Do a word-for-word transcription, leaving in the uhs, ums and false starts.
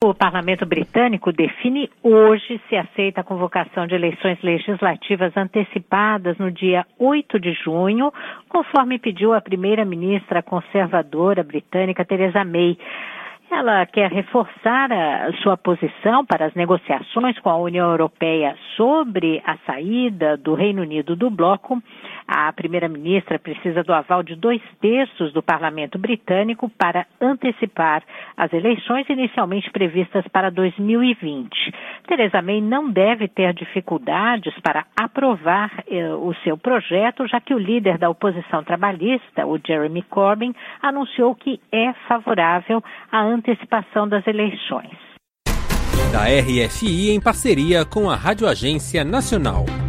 O parlamento britânico define hoje se aceita a convocação de eleições legislativas antecipadas no dia oito de junho, conforme pediu a primeira-ministra conservadora britânica Theresa May. Ela quer reforçar a sua posição para as negociações com a União Europeia sobre a saída do Reino Unido do bloco. A primeira-ministra precisa do aval de dois terços do parlamento britânico para antecipar as eleições inicialmente previstas para dois mil e vinte. Theresa May não deve ter dificuldades para aprovar eh, o seu projeto, já que o líder da oposição trabalhista, o Jeremy Corbyn, anunciou que é favorável à antecipação das eleições. Da R F I em parceria com a Rádio Agência Nacional.